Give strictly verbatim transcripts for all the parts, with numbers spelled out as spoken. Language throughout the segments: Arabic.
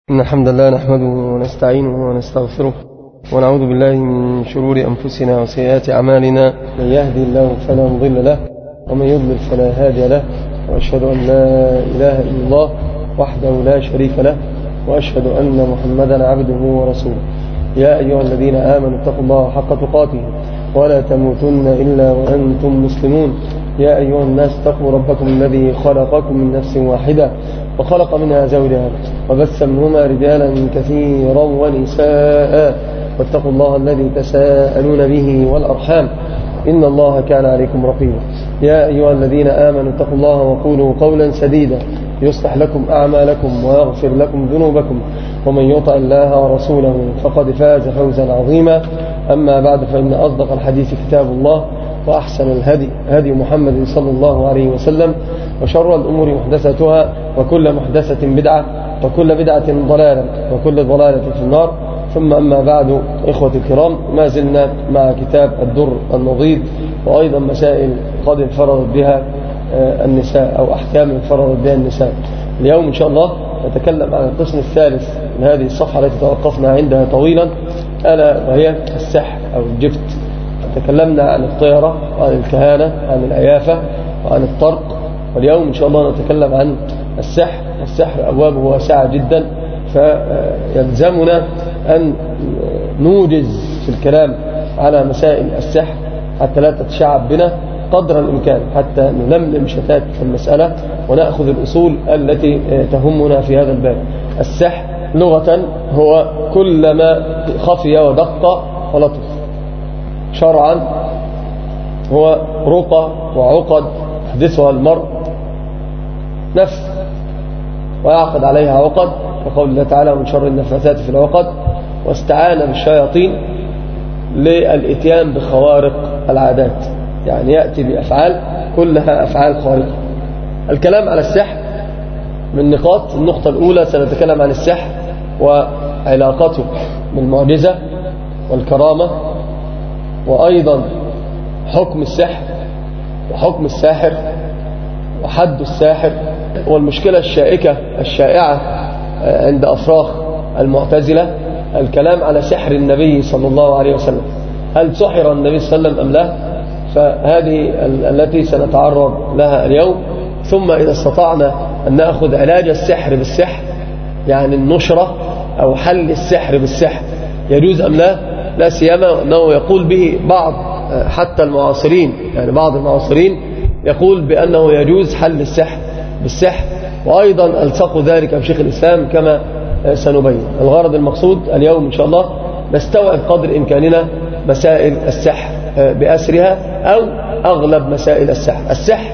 إن الحمد لله نحمده ونستعينه ونستغفره ونعوذ بالله من شرور أنفسنا وسيئات أعمالنا. من يهدي الله فلا مضل له ومن يضلل فلا هادي له، وأشهد أن لا إله إلا الله وحده لا شريك له، وأشهد أن محمدا عبده ورسوله. يا أيها الذين آمنوا اتقوا الله حق تقاته ولا تموتن إلا وأنتم مسلمون. يا أيها الناس اتقوا ربكم الذي خلقكم من نفس واحدة وخلق منها زوجها وبث منهما رجالا كثيرا ونساء، واتقوا الله الذي تساءلون به والأرحام إن الله كان عليكم رقيبا. يا أيها الذين آمنوا اتقوا الله وقولوا قولا سديدا يصلح لكم أعمالكم ويغفر لكم ذنوبكم، ومن يطع الله ورسوله فقد فاز فوزا عظيما. أما بعد، فإن أصدق الحديث كتاب الله، وأحسن الهدي هدي محمد صلى الله عليه وسلم، وشر الأمور محدثاتها، وكل محدثة بدعة، وكل بدعة ضلالة، وكل ضلالة في النار. ثم أما بعد، إخوة الكرام، ما زلنا مع كتاب الدر النضيد، وأيضا مسائل قد انفردت بها النساء أو أحكام انفردت بها النساء. اليوم إن شاء الله نتكلم عن القسم الثالث من هذه الصفحة التي توقفنا عندها طويلا، ألا وهي السحر أو الجبت. تكلمنا عن الطيرة وعن الكهانة وعن العيافة وعن الطرق، واليوم إن شاء الله نتكلم عن السحر. السحر أبوابه واسعة جدا، فيلزمنا أن نوجز في الكلام على مسائل السحر حتى لا تتشعب بنا قدر الإمكان، حتى نلملم شتات المسألة ونأخذ الأصول التي تهمنا في هذا الباب. السحر لغة هو كل ما خفي ودق ولطف. شرعا هو رقى وعقد يحدثها المرء نفس ويعقد عليها عقد، وقول الله تعالى: من شر النفاثات في العقد. واستعان بالشياطين للإتيان بخوارق العادات، يعني يأتي بأفعال كلها أفعال خارقة. الكلام على السحر من نقاط. النقطة الأولى سنتكلم عن السحر وعلاقته بالمعجزة والكرامة، وأيضا حكم السحر وحكم الساحر وحد الساحر، والمشكلة الشائكة الشائعة عند أفراخ المعتزلة الكلام على سحر النبي صلى الله عليه وسلم. هل سحر النبي صلى الله عليه وسلم أم لا؟ فهذه التي سنتعرض لها اليوم. ثم إذا استطعنا أن نأخذ علاج السحر بالسحر، يعني النشرة أو حل السحر بالسحر، يجوز أم لا؟ لا سيما أنه يقول به بعض حتى المعاصرين، يعني بعض المعاصرين يقول بأنه يجوز حل السحر بالسحر، وأيضا ألصق ذلك بشيخ الإسلام كما سنبين. الغرض المقصود اليوم إن شاء الله نستوعب قدر إمكاننا مسائل السحر بأسرها أو أغلب مسائل السحر. السحر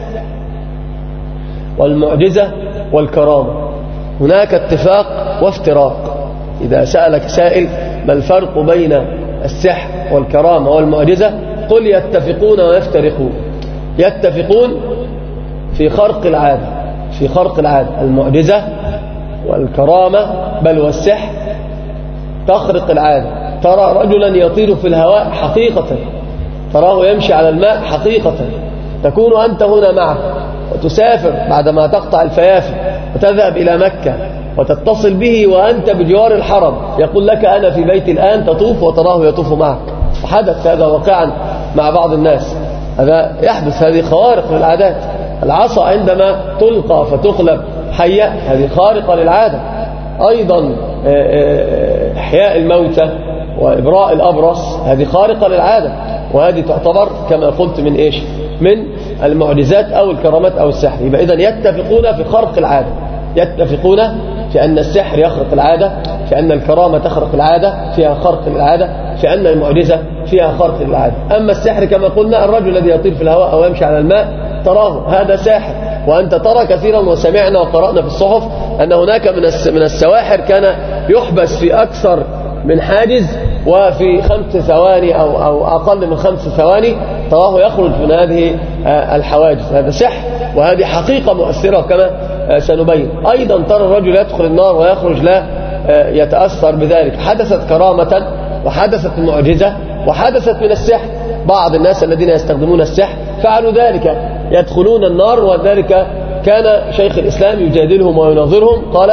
والمعجزة والكرامة هناك اتفاق وافتراق. إذا سألك سائل ما الفرق بين السحر والكرامة والمعجزة، قل يتفقون ويفترقون. يتفقون في خرق العادة، في خرق العادة. المعجزة والكرامة بل والسحر تخرق العادة. ترى رجلا يطير في الهواء حقيقة، تراه يمشي على الماء حقيقة، تكون أنت هنا معه وتسافر بعدما تقطع الفيافي وتذهب إلى مكة وتتصل به وأنت بجوار الحرم، يقول لك أنا في بيت الآن، تطوف وتراه يطوف معك. وحدث هذا واقعا مع بعض الناس، هذا يحدث. هذه خوارق للعادات. العصا عندما تلقى فتقلب حية، هذه خارقة للعادة. أيضا إحياء الموتى وإبراء الأبرص، هذه خارقة للعادة، وهذه تعتبر كما قلت من إيش؟ من المعجزات أو الكرامات أو السحر. يبقى إذن يتفقون في خرق العادة، يتفقون في أن السحر يخرق العادة، في أن الكرامة تخرق العادة فيها خرق للعادة، في أن المعجزة فيها خرق للعادة. أما السحر كما قلنا، الرجل الذي يطير في الهواء أو يمشي على الماء تراه، هذا ساحر. وأنت ترى كثيرا، وسمعنا وقرأنا في الصحف أن هناك من السواحر كان يحبس في أكثر من حاجز، وفي خمس ثواني أو, أو أقل من خمس ثواني تراه يخرج من هذه الحواجز. هذا سحر، وهذه حقيقة مؤثرة كما سنبين. أيضا ترى الرجل يدخل النار ويخرج لا يتأثر بذلك. حدثت كرامة وحدثت معجزة وحدثت من السحر. بعض الناس الذين يستخدمون السحر فعلوا ذلك، يدخلون النار، وذلك كان شيخ الإسلام يجادلهم ويناظرهم. قال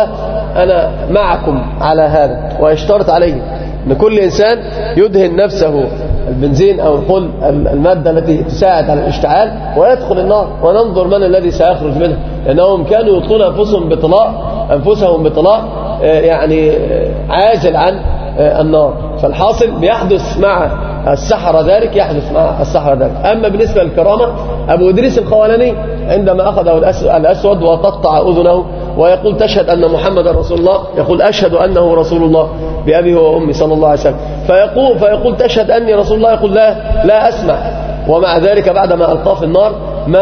أنا معكم على هذا، ويشترط عليه أن كل إنسان يدهن نفسه البنزين أو قل المادة التي تساعد على الاشتعال ويدخل النار، وننظر من الذي سيخرج منها، لأنهم كانوا يطلون أنفسهم بطلاء أنفسهم بطلاء يعني عاجل عن النار. فالحاصل بيحدث مع السحرة ذلك، يحدث مع السحرة ذلك. أما بالنسبة للكرامة، أبو إدريس الخولاني عندما أخذه الأسود وقطع أذنه ويقول تشهد أن محمد رسول الله، يقول أشهد أنه رسول الله بأبي وأمي صلى الله عليه وسلم، فيقول, فيقول تشهد أني رسول الله، يقول لا لا أسمع. ومع ذلك بعدما ألقاه في النار ما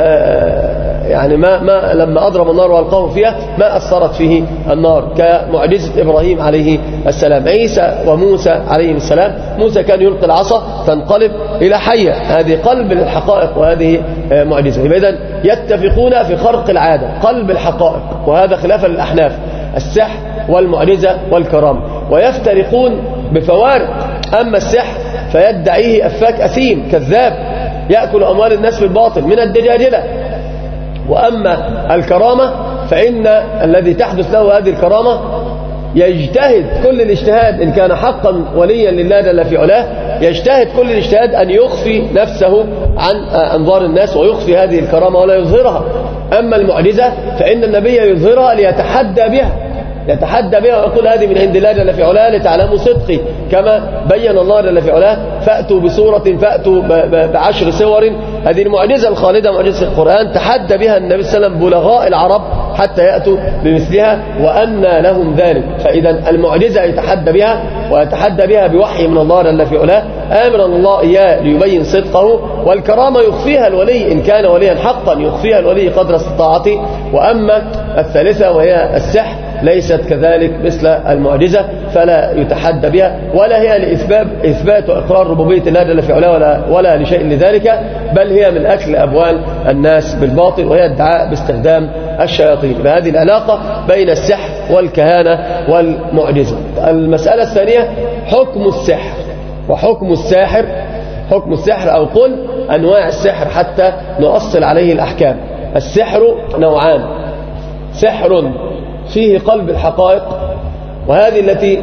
يعني ما, ما لما أضرب النار وألقاه فيها ما أثرت فيه النار، كمعجزة إبراهيم عليه السلام. عيسى وموسى عليه السلام، موسى كان يلقي العصا تنقلب إلى حية، هذه قلب للحقائق وهذه معجزة. إذن يتفقون في خرق العادة، قلب الحقائق، وهذا خلافا للأحناف، السحر والمعجزة والكرامة، ويفترقون بفوارق. أما السحر فيدعيه أفاك أثيم كذاب يأكل أموال الناس بالباطل من الدجاجلة. وأما الكرامة فإن الذي تحدث له هذه الكرامة يجتهد كل الاجتهاد، إن كان حقا وليا لله جل في علاه، يجتهد كل الاجتهاد أن يخفي نفسه عن أنظار الناس ويخفي هذه الكرامة ولا يظهرها. أما المعجزة فإن النبي يظهرها ليتحدى بها، يتحدى بها ويقول هذه من عند الله جل في علاه لتعلموا صدقي، كما بين الله جل في علاه فأتوا بسورة فأتوا بعشر سور. هذه المعجزة الخالدة، معجزة القرآن، تحدى بها النبي صلى الله عليه وسلم بلغاء العرب حتى يأتوا بمثلها، وأن لهم ذلك. فإذا المعجزة يتحدى بها، ويتحدى بها بوحي من الله جل في علاه آمرا الله إياه ليبين صدقه. والكرامة يخفيها الولي إن كان وليا حقا، يخفيها الولي قدر استطاعته. وأما الثالثة وهي السحر ليست كذلك مثل المعجزة، فلا يتحدى بها، ولا هي لإثبات إثبات وإقرار ربوبية الله جل في علاه ولا, ولا لشيء لذلك، بل هي من أكل أموال الناس بالباطل، وهي ادعاء باستخدام الشياطين. فهذه العلاقة بين السحر والكهانة والمعجزة. المسألة الثانية حكم السحر وحكم الساحر. حكم السحر أو قل أنواع السحر حتى نؤصل عليه الأحكام. السحر نوعان: سحر فيه قلب الحقائق، وهذه التي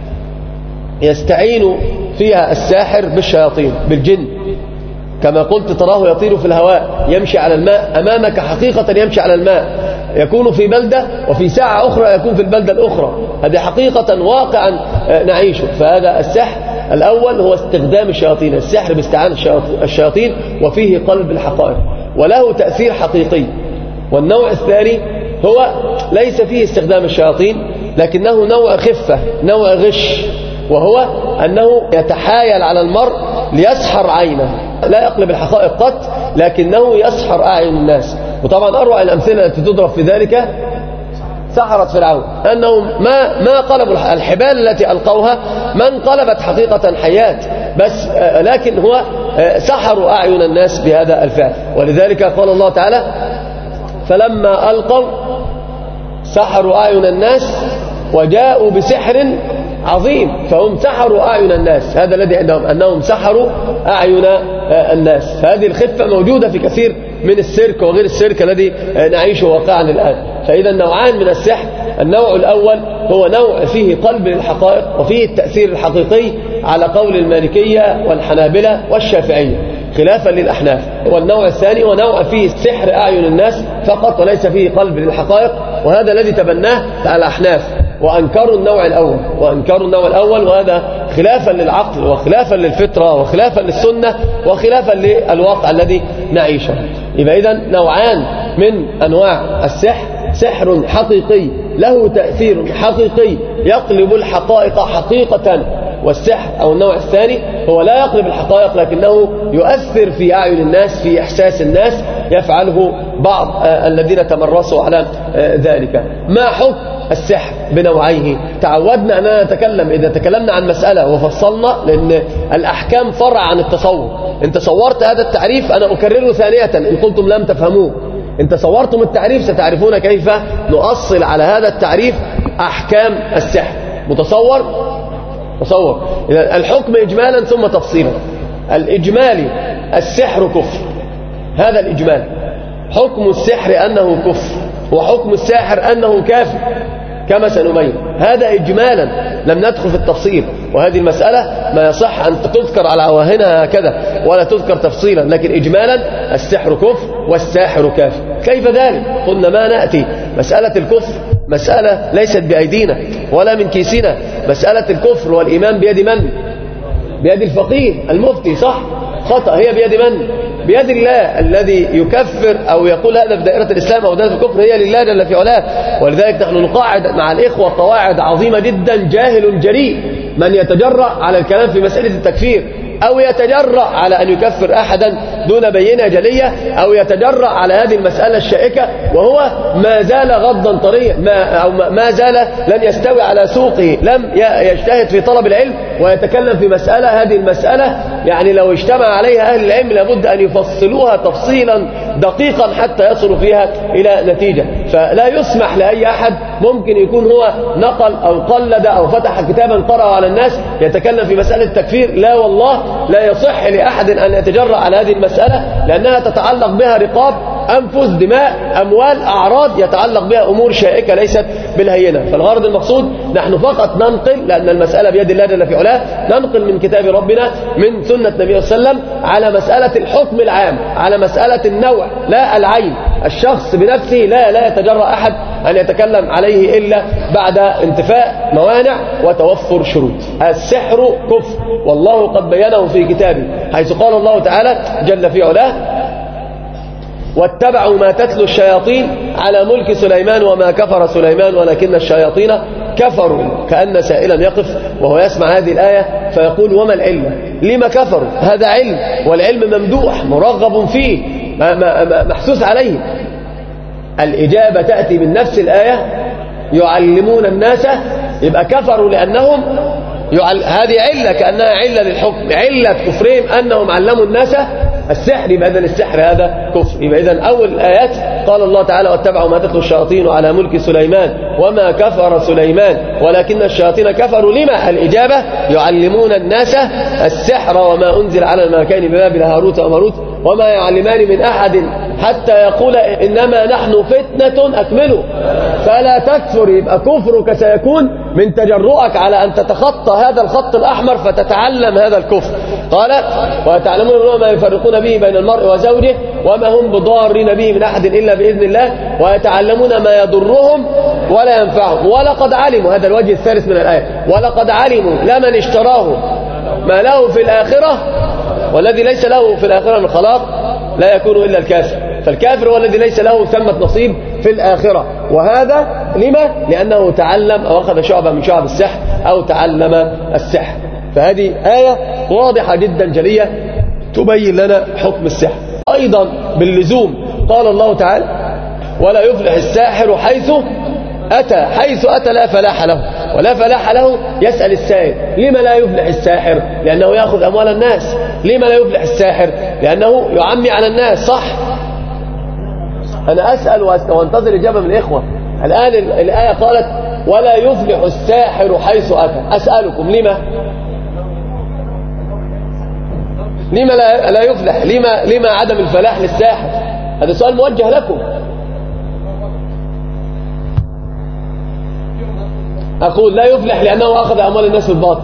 يستعين فيها الساحر بالشياطين بالجن، كما قلت تراه يطير في الهواء، يمشي على الماء أمامك حقيقة، يمشي على الماء، يكون في بلدة وفي ساعة أخرى يكون في البلدة الأخرى، هذه حقيقة واقعا نعيشه. فهذا السحر الأول هو استخدام الشياطين، السحر باستعانة الشياطين، وفيه قلب الحقائق وله تأثير حقيقي. والنوع الثاني هو ليس فيه استخدام الشياطين، لكنه نوع خفة، نوع غش، وهو أنه يتحايل على المرء ليسحر عينه، لا يقلب الحقائق قط، لكنه يسحر أعين الناس. وطبعا أروع الأمثلة التي تضرب في ذلك سحرة فرعون، أنهم ما ما قلبوا الحبال التي ألقوها، ما انقلبت حقيقة حيات، بس لكن هو سحروا أعين الناس بهذا الفعل. ولذلك قال الله تعالى: فلما ألقوا سحروا أعين الناس وجاءوا بسحر عظيم. فهم سحروا أعين الناس، هذا الذي عندهم، أنهم سحروا أعين الناس. فهذه الخفة موجودة في كثير من السيرك وغير السيرك الذي نعيشه واقعا الآن. فإذا نوعان من السحر: النوع الأول هو نوع فيه قلب للحقائق وفيه التأثير الحقيقي على قول المالكية والحنابلة والشافعية خلافا للأحناف. والنوع الثاني هو نوع فيه سحر أعين الناس فقط وليس فيه قلب للحقائق، وهذا الذي تبناه الأحناف وأنكروا النوع الأول وأنكروا النوع الأول وهذا خلافا للعقل وخلافا للفطرة وخلافا للسنة وخلافا للواقع الذي نعيشه. يبقى إذن نوعان من أنواع السحر: سحر حقيقي له تأثير حقيقي يقلب الحقائق حقيقة، والسحر أو النوع الثاني هو لا يقلب الحقائق لكنه يؤثر في أعين الناس، في إحساس الناس، يفعله بعض الذين تمرسوا على ذلك. ما حكم السحر بنوعيه؟ تعودنا أننا نتكلم إذا تكلمنا عن مسألة وفصلنا، لأن الأحكام فرع عن التصور. إن تصورت هذا التعريف أنا أكرره ثانية إن قلتم لم تفهموه، إن تصورتم التعريف ستعرفون كيف نؤصل على هذا التعريف أحكام السحر. متصور؟ تصور. إذا الحكم إجمالا ثم تفصيلا. الإجمالي: السحر كفر، هذا الإجمال. حكم السحر أنه كفر، وحكم الساحر أنه كافر. كما سنبين. هذا إجمالا، لم ندخل في التفصيل، وهذه المسألة ما يصح أن تذكر على عواهنها هكذا ولا تذكر تفصيلا، لكن إجمالا السحر كفر والساحر كافر. كيف ذلك؟ قلنا ما نأتي مسألة الكفر مسألة ليست بأيدينا ولا من كيسنا. مسألة الكفر والإيمان بيد من؟ بيد الفقيه المفتي، صح؟ خطأ. هي بيد من؟ بيد الله الذي يكفر أو يقول هذا في دائرة الإسلام أو دائرة الكفر هي لله جل في علاه. ولذلك نحن نقاعد مع الإخوة قواعد عظيمة جدا. جاهل جريء من يتجرأ على الكلام في مسألة التكفير أو يتجرأ على أن يكفر أحدا دون بينة جلية أو يتجرأ على هذه المسألة الشائكة وهو ما زال غضا طريا ما أو ما زال لن يستوي على سوقه، لم يجتهد في طلب العلم ويتكلم في مسألة. هذه المسألة يعني لو اجتمع عليها أهل العلم لابد أن يفصلوها تفصيلا دقيقا حتى يصلوا فيها إلى نتيجة. فلا يسمح لأي أحد ممكن يكون هو نقل أو قلد أو فتح كتابا قرأه على الناس يتكلم في مسألة التكفير. لا والله، لا يصح لأحد أن يتجرأ على هذه المسألة، لأنها تتعلق بها رقاب، أنفس، دماء، أموال، أعراض، يتعلق بها أمور شائكة ليست بالهينة. فالغرض المقصود نحن فقط ننقل، لأن المسألة بيد الله جل في علاه، ننقل من كتاب ربنا من سنة النبي صلى الله عليه وسلم على مسألة الحكم العام، على مسألة النوع لا العين. الشخص بنفسه لا لا يتجرأ أحد أن يتكلم عليه إلا بعد انتفاء موانع وتوفر شروط. السحر كفر والله قد بينه في كتابه، حيث قال الله تعالى جل في علاه: واتبعوا ما تتلو الشياطين على ملك سليمان وما كفر سليمان ولكن الشياطين كفروا. كأن سائلا يقف وهو يسمع هذه الآية فيقول: وما العلم؟ لما كفروا؟ هذا علم، والعلم ممدوح مرغب فيه محسوس عليه. الإجابة تأتي من نفس الآية: يعلمون الناس، يبقى كفروا لأنهم يعل... هذه علة كأنها علة للحكم، علة كفرهم أنهم علموا الناس السحر، يبقى إذن السحر هذا كفر. يبقى إذن أول الآيات قال الله تعالى: واتبعوا ما تتلو الشياطين على ملك سليمان وما كفر سليمان ولكن الشياطين كفروا. لما؟ الإجابة: يعلمون الناس السحر وما أنزل على الملكين ببابل هاروت وماروت وما يعلمان من أحد حتى يقول إنما نحن فتنة أكملوا فلا تكفر. يبقى كفرك سيكون من تجرؤك على أن تتخطى هذا الخط الأحمر فتتعلم هذا الكفر. قال: ويتعلمون ما يفرقون به بين المرء وزوجه وما هم بضارين به من أحد إلا بإذن الله ويتعلمون ما يضرهم ولا ينفعهم ولقد علموا. هذا الوجه الثالث من الآية: ولقد علموا لمن اشتراه ما له في الآخرة والذي ليس له في الآخرة من خلاق لا يكون إلا الكافر. فالكافر هو الذي ليس له ثمة نصيب في الآخرة. وهذا لما؟ لأنه تعلم أو أخذ شعبة من شعب السحر أو تعلم السحر. فهذه آية واضحة جدا جلية تبين لنا حكم السحر. أيضا باللزوم قال الله تعالى: ولا يفلح الساحر حيث أتى. حيث أتى لا فلاح له، ولا فلاح له يسأل السائل: لما لا يفلح الساحر؟ لأنه يأخذ أموال الناس. لما لا يفلح الساحر؟ لأنه يعمي على الناس. صح؟ أنا أسأل وانتظر إجابة من الإخوة. الآن الآية قالت: ولا يفلح الساحر حيث أتى. أسألكم لما؟ لما لا, لا يفلح؟ لما, لما عدم الفلاح للساحر؟ هذا سؤال موجه لكم. أقول لا يفلح لأنه أخذ أموال الناس بالباطل.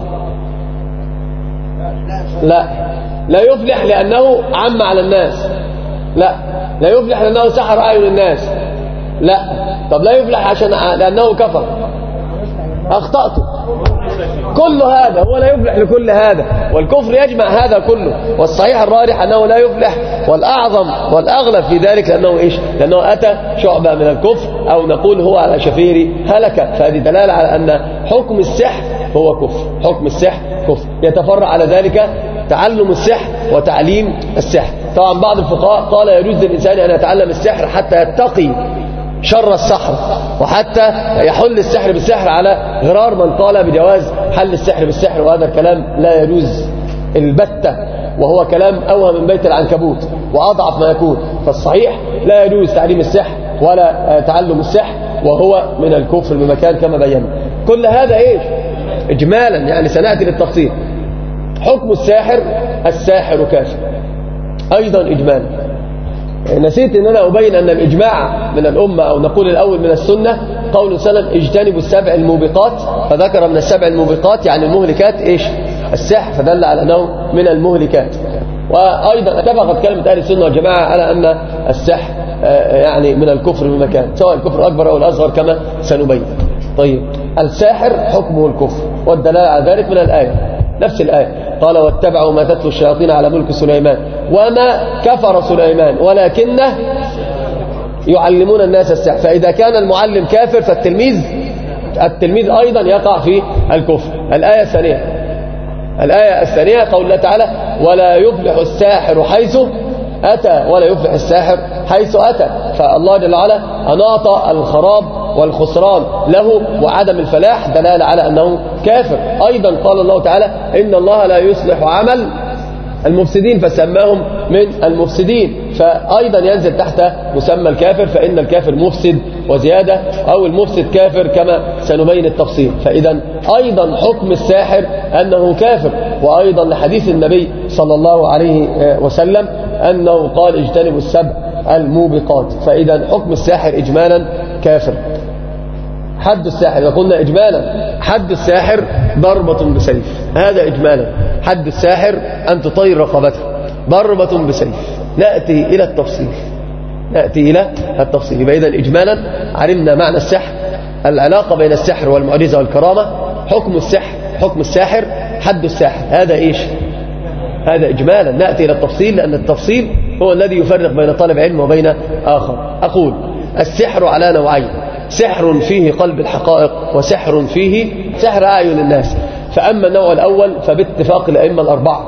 لا. لا يفلح لأنه عم على الناس. لا. لا يفلح لأنه سحر أعين الناس. لا. طب لا يفلح عشان لأنه كفر. أخطأت. كل هذا هو لا يفلح لكل هذا، والكفر يجمع هذا كله. والصحيح الراجح أنه لا يفلح، والأعظم والأغلب في ذلك لأنه إيش؟ لأنه أتى شعبة من الكفر، أو نقول هو على شفير هلكة. فهذه دلالة على أن حكم السحر هو كفر. حكم السحر كفر. يتفرع على ذلك تعلم السحر وتعليم السحر. طبعا بعض الفقهاء قال يجوز للإنسان أن يتعلم السحر حتى يتقي شر السحر، وحتى يحل السحر بالسحر، على غرار من قال بجواز حل السحر بالسحر. وهذا الكلام لا يجوز البتة، وهو كلام أوهم من بيت العنكبوت وأضعف ما يكون. فالصحيح لا يجوز تعليم السحر ولا تعلم السحر، وهو من الكفر بمكان كما بينا. كل هذا إيش؟ إجمالا، يعني سنأتي للتفصيل. حكم الساحر: الساحر كافر. أيضا إجمالا نسيت ان انا ابين ان الاجماع من الامه، او نقول الاول من السنه، قول صلى الله عليه وسلم اجتنبوا السبع الموبقات، فذكر من السبع الموبقات يعني المهلكات ايش؟ السحر، فدل على انه من المهلكات. وايضا اتفقت كلمه اهل السنه والجماعه على ان السحر يعني من الكفر بمكان، سواء الكفر الاكبر او الاصغر كما سنبين. طيب الساحر حكمه الكفر، والدلاله على ذلك من الايه، نفس الايه قال واتبعوا ما تتلو الشياطين على ملك سليمان وما كفر سليمان ولكنه يعلمون الناس السحر. فإذا كان المعلم كافر فالتلميذ التلميذ أيضا يقع في الكفر. الآية الثانية الآية الثانية قول الله تعالى ولا يفلح الساحر حيث أتى، ولا يفلح الساحر حيث أتى. فالله جل وعلا أناط الخراب والخسران له وعدم الفلاح دلالة على أنه كافر. أيضا قال الله تعالى إن الله لا يصلح عمل المفسدين فسماهم من المفسدين، فأيضا ينزل تحت مسمى الكافر، فإن الكافر مفسد وزيادة، أو المفسد كافر كما سنبين التفصيل. فإذا أيضا حكم الساحر أنه كافر. وأيضا لحديث النبي صلى الله عليه وسلم أنه قال اجتنبوا السبع الموبقات. فإذا حكم الساحر إجمالا كافر. حد الساحر وقلنا إجمالا حد الساحر ضربة بسيف، هذا إجمالا. حد الساحر أن تطير رقبته ضربة بسيف. نأتي إلى التفصيل نأتي إلى التفصيل فإذا إجمالا علمنا معنى السحر، العلاقة بين السحر والمعجزة والكرامة، حكم السحر حكم الساحر، حد الساحر، هذا إيش؟ هذا إجمالا. نأتي إلى التفصيل لأن التفصيل هو الذي يفرق بين طالب علم وبين آخر. أقول السحر على نوعين، سحر فيه قلب الحقائق وسحر فيه سحر أعين الناس. فأما النوع الأول فباتفاق الأئمة الأربعة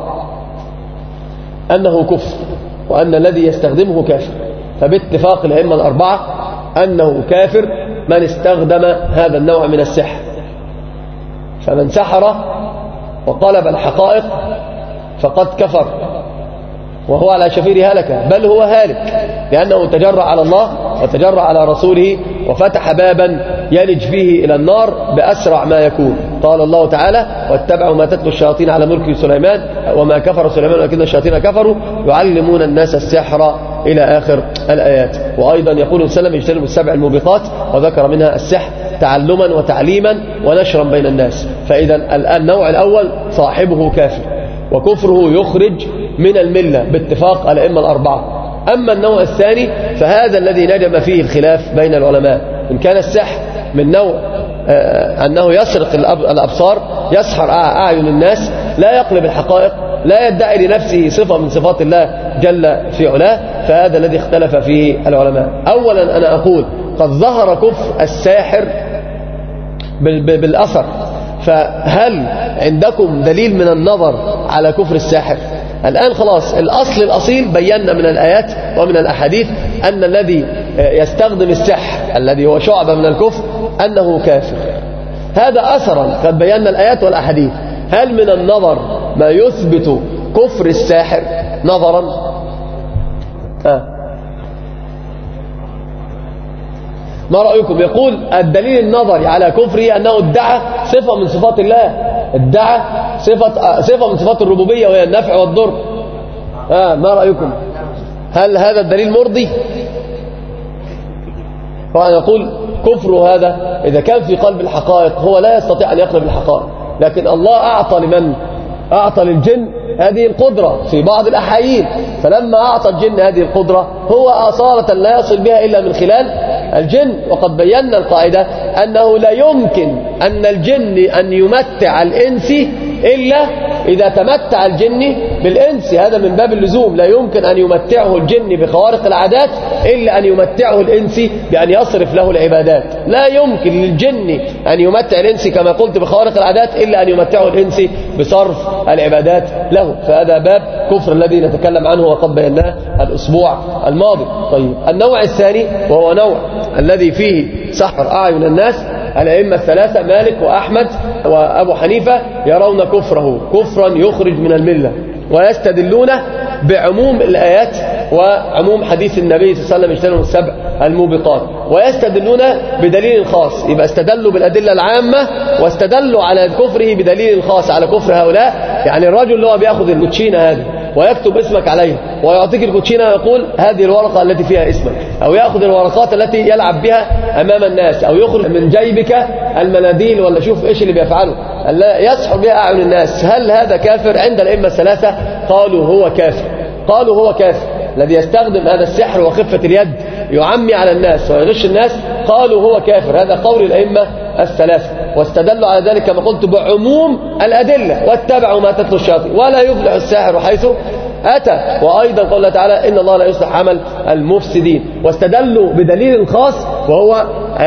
أنه كفر، وأن الذي يستخدمه كافر. فباتفاق الأئمة الأربعة أنه كافر من استخدم هذا النوع من السحر. فمن سحر وقلب الحقائق فقد كفر وهو على شفير هلكة، بل هو هالك، لأنه تجرأ على الله وتجرأ على رسوله وفتح بابا يلج فيه إلى النار بأسرع ما يكون. قال الله تعالى واتبعوا ما تتلو الشياطين على ملك سليمان وما كفر سليمان ولكن الشياطين كفروا يعلمون الناس السحر إلى آخر الآيات. وأيضا يقول صلى الله عليه وسلم اجتنبوا السبع الموبقات، وذكر منها السحر تعلما وتعليما ونشرا بين الناس. فإذا النوع الأول صاحبه كافر وكفره يخرج من الملة باتفاق الأئمة الأربعة. أما النوع الثاني فهذا الذي نجم فيه الخلاف بين العلماء، إن كان السحر من نوع آه أنه يسرق الأبصار، يسحر أعين الناس، لا يقلب الحقائق، لا يدعي لنفسه صفة من صفات الله جل في علاه، فهذا الذي اختلف فيه العلماء. أولا أنا أقول قد ظهر كفر الساحر بالأثر، فهل عندكم دليل من النظر على كفر الساحر؟ الآن خلاص الأصل الأصيل بينا من الآيات ومن الأحاديث أن الذي يستخدم السحر الذي هو شعبة من الكفر أنه كافر. هذا أثرا قد بينا الآيات والأحاديث. هل من النظر ما يثبت كفر الساحر نظرا؟ آه. ما رأيكم؟ يقول الدليل النظري على كفره أنه ادعى صفة من صفات الله، ادعى صفة, صفة من صفات الربوبية وهي النفع والضر. آه ما رأيكم؟ هل هذا الدليل مرضي؟ طبعا يقول كفر هذا إذا كان في قلب الحقائق، هو لا يستطيع أن يقلب الحقائق، لكن الله أعطى لمن أعطى للجن هذه القدرة في بعض الأحايين، فلما أعطى الجن هذه القدرة هو أصالة لا يصل بها إلا من خلال الجن. وقد بينا القاعدة أنه لا يمكن أن الجن أن يمتع الإنس إلا إذا تمتع الجن بالإنس، هذا من باب اللزوم. لا يمكن أن يمتعه الجن بخوارق العادات إلا أن يمتعه الإنس بأن يصرف له العبادات. لا يمكن للجن أن يمتع الإنس كما قلت بخوارق العادات إلا أن يمتعه الإنس بصرف العبادات له. فهذا باب كفر الذي نتكلم عنه وقد بيناه الأسبوع الماضي. طيب النوع الثاني وهو نوع الذي فيه سحر أعين الناس، الأئمة الثلاثة مالك وأحمد وأبو حنيفة يرون كفره كفرا يخرج من الملة، ويستدلون بعموم الآيات وعموم حديث النبي صلى الله عليه وسلم اجتنبوا السبع الموبقات، ويستدلون بدليل خاص. يبقى استدلوا بالأدلة العامة واستدلوا على كفره بدليل خاص على كفر هؤلاء. يعني الرجل اللي هو بياخذ الكوتشينة هذه ويكتب اسمك عليها ويعطيك الكوتشينة ويقول هذه الورقة التي فيها اسمك، أو يأخذ الورقات التي يلعب بها أمام الناس، أو يخرج من جيبك المناديل ولا شوف إيش اللي بيفعله يسحر بها أعين الناس، هل هذا كافر؟ عند الأئمة الثلاثة قالوا هو كافر. قالوا هو كافر الذي يستخدم هذا السحر وخفة اليد يعمي على الناس ويغش الناس، قالوا هو كافر. هذا قول الأئمة الثلاثة، واستدلوا على ذلك كما قلت بعموم الأدلة واتبعوا ما تتلو الشياطين ولا يفلح الساحر حيث أتى. وأيضا قال الله تعالى إن الله لا يصلح عمل المفسدين، واستدلوا بدليل خاص وهو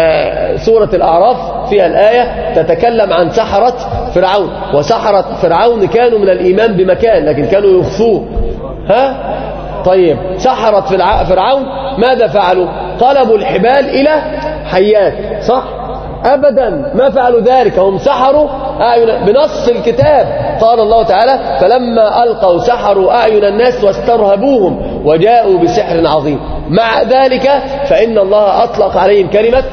سورة الأعراف فيها الآية تتكلم عن سحرة فرعون، وسحرة فرعون كانوا من الإيمان بمكان لكن كانوا يخفوه. ها طيب سحرة فرعون ماذا فعلوا؟ قلبوا الحبال إلى حيات، صح؟ أبدا ما فعلوا ذلك، هم سحروا أعين بنص الكتاب. قال الله تعالى فلما ألقوا سحروا أعين الناس واسترهبوهم وجاءوا بسحر عظيم. مع ذلك فإن الله أطلق عليهم كلمة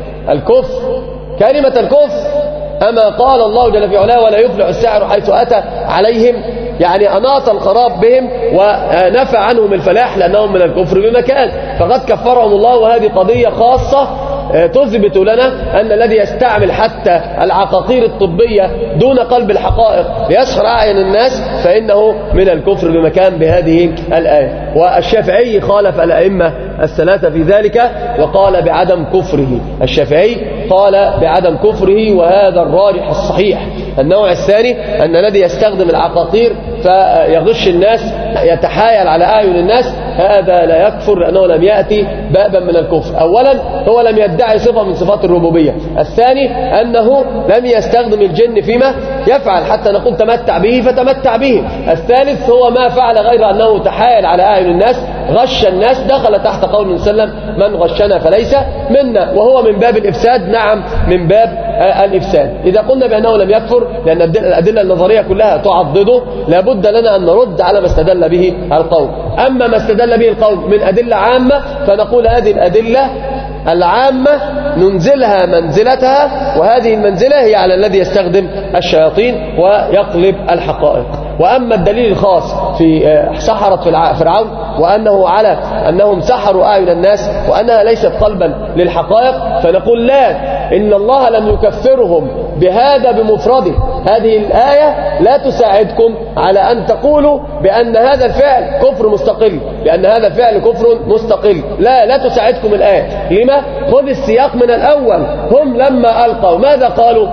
الكفر، كلمة الكفر. أما قال الله جل في علاه ولا يفلح السحر حيث أتى عليهم، يعني أناط الخراب بهم ونفى عنهم الفلاح لأنهم من الكفر بمكان، فقد كفرهم الله. وهذه قضية خاصة تثبت لنا أن الذي يستعمل حتى العقاقير الطبية دون قلب الحقائق ليسحر أعين الناس فإنه من الكفر بمكان بهذه الآية. والشافعي خالف الأئمة الثلاثة في ذلك وقال بعدم كفره. الشافعي قال بعدم كفره، وهذا الراجح الصحيح. النوع الثاني أن الذي يستخدم العقاقير فيغش الناس يتحايل على أعين الناس، هذا لا يكفر لأنه لم يأتي بابا من الكفر. أولا هو لم يدعي صفة من صفات الربوبية. الثاني أنه لم يستخدم الجن فيما يفعل حتى نقول تمتع به فتمتع به. الثالث هو ما فعل غير أنه تحايل على أعين الناس، غش الناس، دخل تحت قول النبي صلى الله عليه وسلم من غشنا فليس منا، وهو من باب الإفساد. نعم من باب الإفساد. إذا قلنا بأنه لم يكفر لأن الأدلة النظرية كلها تعضده، لابد لنا أن نرد على ما استدل به القوم. أما ما استدل به القوم من أدلة عامة فنقول هذه الأدلة العامة ننزلها منزلتها، وهذه المنزلة هي على الذي يستخدم الشياطين ويقلب الحقائق. وأما الدليل الخاص في سحرة فرعون وأنه على أنهم سحروا أعين الناس وأنها ليست قلبا للحقائق، فنقول لا، إن الله لم يكفرهم بهذا بمفرده. هذه الآية لا تساعدكم على أن تقولوا بأن هذا الفعل كفر مستقل، بأن هذا الفعل كفر مستقل. لا لا تساعدكم الآية. لما؟ خذ السياق من الأول. هم لما ألقوا ماذا قالوا؟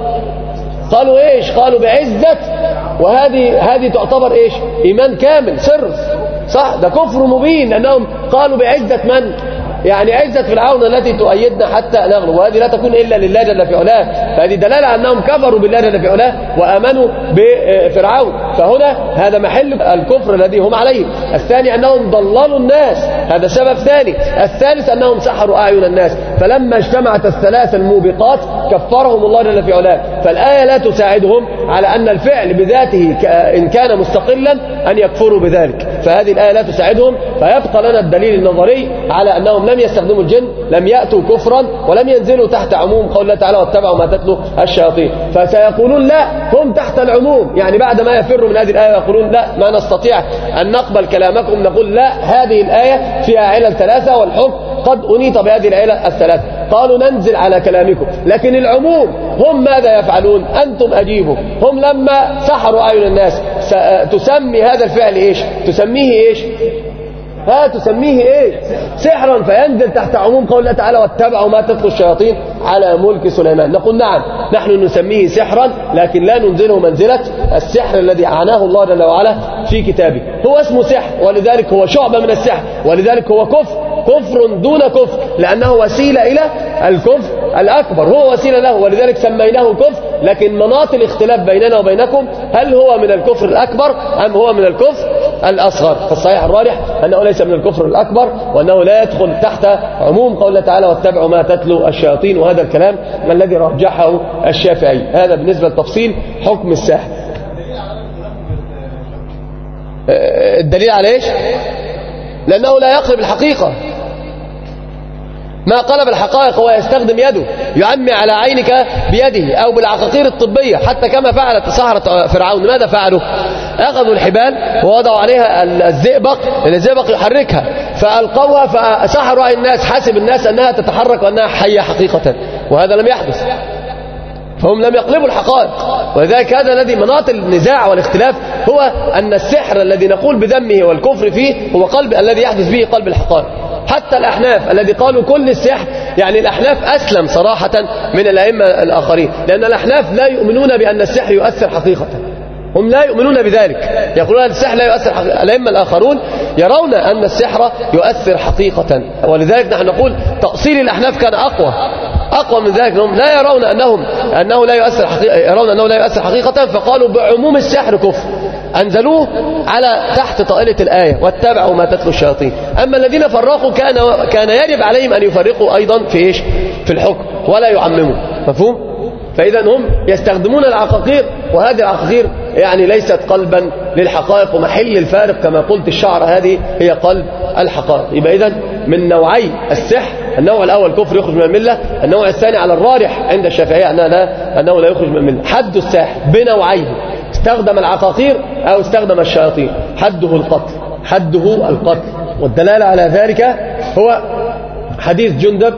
قالوا إيش؟ قالوا بعزة، وهذه هذه تعتبر إيش؟ إيمان كامل سر، صح؟ ده كفر مبين لأنهم قالوا بعزة من؟ يعني عزة فرعون التي تؤيدنا حتى نغلب، وهذه لا تكون إلا لله جل في علاه. فهذه دلالة أنهم كفروا بالله جل في علاه وآمنوا بفرعون، فهنا هذا محل الكفر الذي هم عليه. الثاني أنهم ضللوا الناس، هذا سبب ثاني. الثالث أنهم سحروا أعين الناس، فلما اجتمعت الثلاث الموبقات كفرهم الله جل في علاه. فالآية لا تساعدهم على أن الفعل بذاته إن كان مستقلا أن يكفروا بذلك، فهذه الآية لا تساعدهم. فيبقى لنا الدليل النظري على أنهم لم يستخدموا الجن، لم يأتوا كفرا ولم ينزلوا تحت عموم قول الله تعالى واتبعوا ما تتلو الشياطين. فسيقولون لا، هم تحت العموم، يعني بعد ما يفروا من هذه الآية يقولون لا ما نستطيع أن نقبل كلامكم. نقول لا، هذه الآية فيها علل ثلاثة والحكم قد أنيط بهذه العلل الثلاثة. قالوا ننزل على كلامكم، لكن العموم هم ماذا يفعلون؟ أنتم أجيبوا. هم لما سحروا أعين الناس تسمي هذا الفعل إيش؟ تسميه إيش؟ ها تسميه ايه؟ سحرا، فينزل تحت عموم قول الله تعالى واتبعوا ما تتلو الشياطين على ملك سليمان. نقول نعم نحن نسميه سحرا، لكن لا ننزله منزلة السحر الذي أعناه الله جل وعلا في كتابه. هو اسمه سحر، ولذلك هو شعبة من السحر، ولذلك هو كفر، كفر دون كفر، لأنه وسيلة إلى الكفر الأكبر، هو وسيلة له، ولذلك سميناه كفر. لكن مناط الاختلاف بيننا وبينكم هل هو من الكفر الأكبر أم هو من الكفر الأصغر؟ فالصحيح الراجح أنه ليس من الكفر الأكبر، وأنه لا يدخل تحت عموم قول الله تعالى واتبعوا ما تتلو الشياطين، وهذا الكلام الذي رجحه الشافعي. هذا بالنسبة لتفصيل حكم الساحر. الدليل على إيش؟ لأنه لا يقلب الحقيقة، ما قلب الحقائق هو يستخدم يده، يعمي على عينك بيده، أو بالعقاقير الطبية، حتى كما فعلت سحرة فرعون. ماذا فعلوا؟ أخذوا الحبال ووضعوا عليها الزئبق، الزئبق يحركها، فألقوها فسحروا الناس، حسب الناس أنها تتحرك وأنها حية حقيقة، وهذا لم يحدث. فهم لم يقلبوا الحقائق. ولذلك هذا الذي مناط النزاع والاختلاف، هو أن السحر الذي نقول بذمه والكفر فيه هو قلب الذي يحدث به قلب الحقائق. حتى الأحناف الذي قالوا كل السحر، يعني الأحناف أسلم صراحة من الأئمة الآخرين، لأن الأحناف لا يؤمنون بأن السحر يؤثر حقيقة، هم لا يؤمنون بذلك، يقولون السحر لا يؤثر حقيقة. الأئمة الآخرون يرون أن السحر يؤثر حقيقة، ولذلك نحن نقول تأصيل الأحناف كان أقوى أقوى من ذلك. هم لا يرون أنهم أنه لا يؤثر حقيقة، يرون أنه لا يؤثر حقيقة، فقالوا بعموم السحر كفر، أنزلوه على تحت طائلة الآية واتبعوا ما تتلو الشياطين. أما الذين فرقوا كان كان يجب عليهم أن يفرقوا أيضا في إيش؟ في الحكم، ولا يعمموا. مفهوم؟ فإذا هم يستخدمون العقاقير، وهذه العقاقير يعني ليست قلبا للحقائق، ومحل الفارق كما قلت الشعر هذه هي قلب الحقائق. يبقى إذن من نوعي السحر، النوع الأول كفر يخرج من الملة، النوع الثاني على الراجح عند الشافعية أنه لا, أنه لا يخرج من الملة. حد الساحر بنوعيه، استخدم العقاقير أو استخدم الشياطين، حده القتل، حده القتل. والدلالة على ذلك هو حديث جندب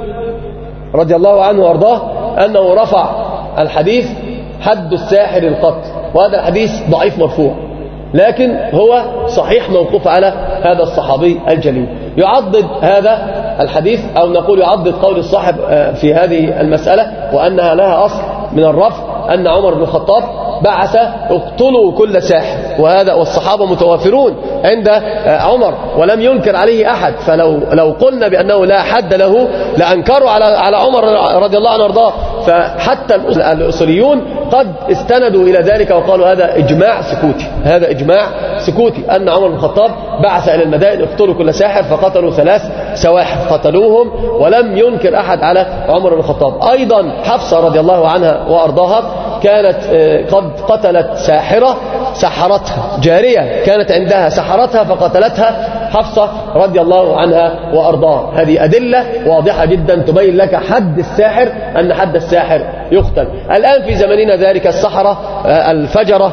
رضي الله عنه وارضاه أنه رفع الحديث حد الساحر القتل، وهذا الحديث ضعيف مرفوع، لكن هو صحيح موقوف على هذا الصحابي الجليل. يعضد هذا الحديث، أو نقول يعضد قول الصاحب في هذه المسألة، وأنها لها أصل من الرفع، أن عمر بن الخطاب بعث اقتلوا كل ساحر، وهذا والصحابة متوافرون عند عمر ولم ينكر عليه أحد. فلو لو قلنا بأنه لا حد له لأنكروا على على عمر رضي الله عنه وارضاه. فحتى الأصوليون قد استندوا إلى ذلك وقالوا هذا إجماع سكوتي، هذا إجماع سكوتي أن عمر بن الخطاب بعث إلى المدائن اقتلوا كل ساحر، فقتلوا ثلاث سواحر قتلوهم، ولم ينكر أحد على عمر بن الخطاب. أيضا حفصة رضي الله عنها وأرضاها كانت قد قتلت ساحرة سحرتها، جارية كانت عندها سحرتها فقتلتها حفصة رضي الله عنها وأرضاها. هذه أدلة واضحة جدا تبين لك حد الساحر، أن حد الساحر يقتل. الآن في زمننا ذلك السحرة الفجرة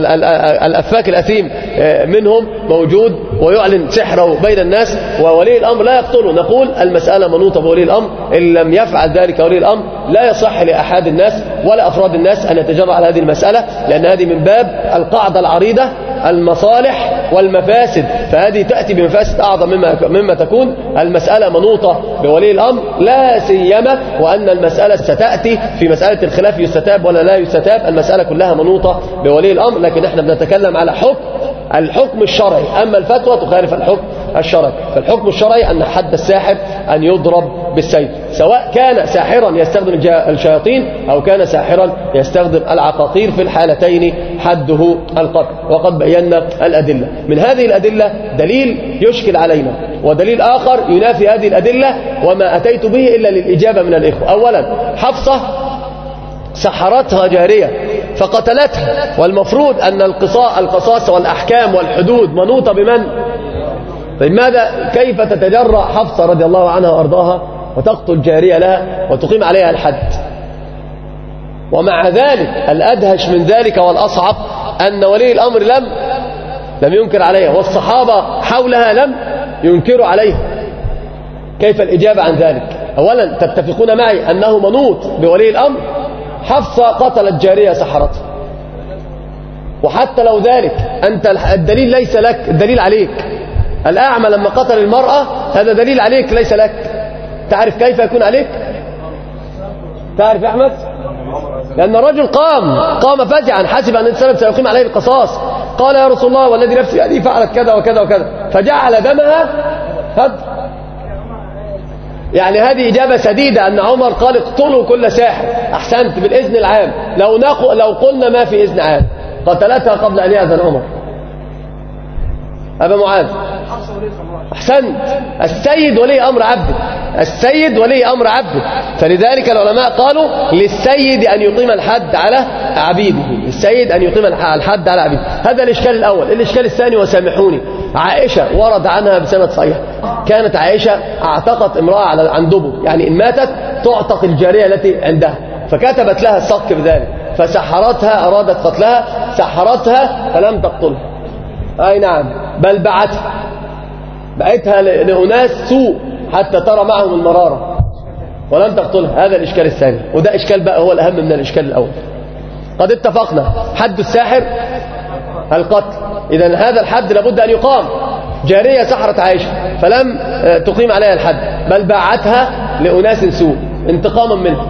الأفاك الأثيم منهم موجود ويعلن سحره بين الناس، وولي الأمر لا يقتله. نقول المسألة منوطة بولي الأمر، إن لم يفعل ذلك ولي الأمر لا يصح لأحد الناس ولا أفراد الناس أن يتجرأ على هذه المسألة، لأن هذه من باب القاعدة العريضة المصالح والمفاسد، فهذه تأتي بمفاسد أعظم مما, مما تكون. المسألة منوطة بولي الأمر، لا سيما وأن المسألة ستأتي في مسألة الخلاف يستتاب ولا لا يستتاب، المسألة كلها منوطة بولي الأمر، لكن احنا بنتكلم على حكم الحكم الشرعي، أما الفتوى تخالف الحكم الشرعي. فالحكم الشرعي أن حد الساحر أن يضرب بالسيف، سواء كان ساحرا يستخدم الشياطين أو كان ساحرا يستخدم العقاقير، في الحالتين حده القتل. وقد بينا الأدلة. من هذه الأدلة دليل يشكل علينا، ودليل آخر ينافي هذه الأدلة، وما أتيت به إلا للإجابة من الإخوة. أولا، حفصة سحرتها جارية فقتلتها، والمفروض أن القصاص والأحكام والحدود منوطة بمن؟ لماذا كيف تتجرأ حفصة رضي الله عنها وأرضاها وتقتل جارية لها وتقيم عليها الحد؟ ومع ذلك الأدهش من ذلك والأصعب أن ولي الأمر لم لم ينكر عليها، والصحابة حولها لم ينكروا عليها. كيف الإجابة عن ذلك؟ أولا، تتفقون معي أنه منوط بولي الأمر. حفصة قتلت جارية سحرتها، وحتى لو ذلك أنت الدليل ليس لك، الدليل عليك. الأعمى لما قتل المرأة هذا دليل عليك ليس لك. تعرف كيف يكون عليك؟ تعرف يا أحمد؟ لأن الرجل قام قام فزعا، حسب أن الإنسان سيقيم عليه القصاص، قال يا رسول الله والذي نفسي بيده فعلت كذا وكذا وكذا، فجعل دمها هد. يعني هذه إجابة سديدة أن عمر قال اقتلوا كل ساحر. أحسنت، بالإذن العام. لو نقو لو قلنا ما في إذن عام قتلتها قبل أن يأذن عمر. أبا معاذ، أحسنت. السيد ولي أمر عبده، السيد ولي أمر عبده، فلذلك العلماء قالوا للسيد أن يقيم الحد على عبيده، السيد أن يقيم الحد على عبيده. هذا الإشكال الأول. الإشكال الثاني، وسامحوني، عائشة ورد عنها بسند صحيح كانت عائشة اعتقت امرأة على عن دبر، يعني إن ماتت تعتق الجارية التي عندها، فكتبت لها الصك بذلك، فسحرتها، أرادت قتلها، سحرتها فلم تقتلها. أي نعم، بل بعتها بعتها لأناس سوء حتى ترى معهم المرارة ولم تقتلها. هذا الإشكال الثاني، وده إشكال بقى هو الأهم من الإشكال الأول. قد اتفقنا حد الساحر القتل، إذن هذا الحد لابد أن يقام. جارية سحرت عائشة فلم تقيم عليها الحد، بل باعتها لأناس سوء انتقاما منه.